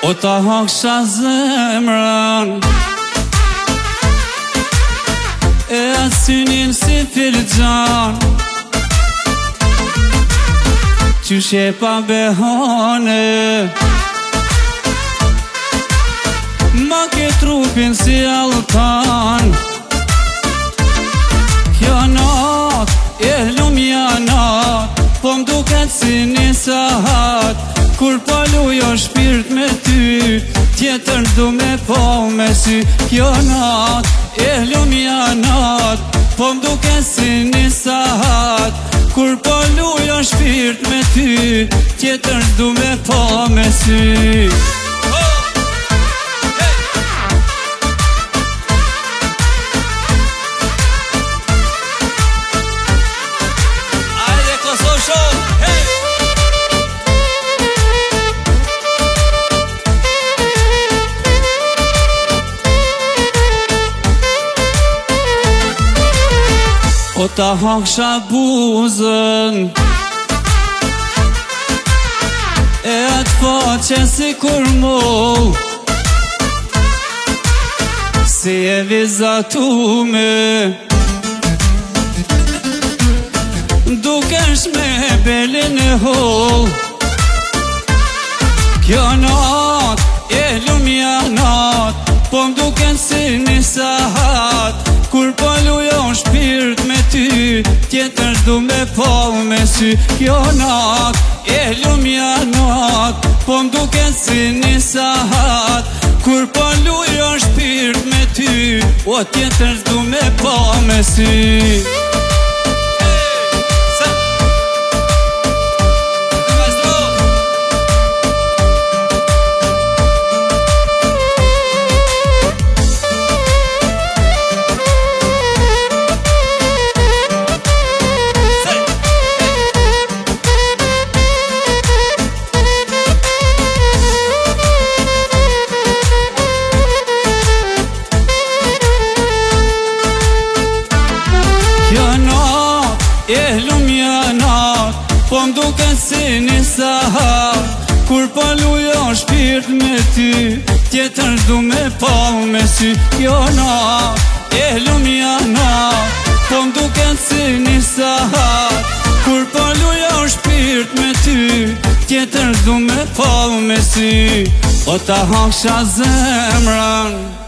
O ta haksha zemrën e asynin si filxan Qyshe pa behane Ma ke trupin si altan Kjo nat, e lumja nat Po m'duket si një sahat Kur po lujo shpirt me ty Tjetër du me po me sy Kjo nat, e lumja nat Po m'duket si një sahat Kur po lujo shpirt me ty Tjetër du me po me sy O ta haksha buzën E atë faqe si kur mull Si e vizatume Dukesh me belin e hull Kjo nat, e lumja nat Po m'duken si një sahat Kur po lujon shpirt me ty Tjetër du me po me sy Kjo nat, e lumja nat Po m'duken si një sahat Kur po lujon shpirt me ty O tjetër du me po me sy E lumja nat Po m'duket si një sahat Kur po lujon shpirt me ty Tjetër du me po me sy Kjo nat, e lumja nat Po m'duket si një sahat Kur po lujon shpirt me ty Tjetër du me po me sy O ta haksha zemrën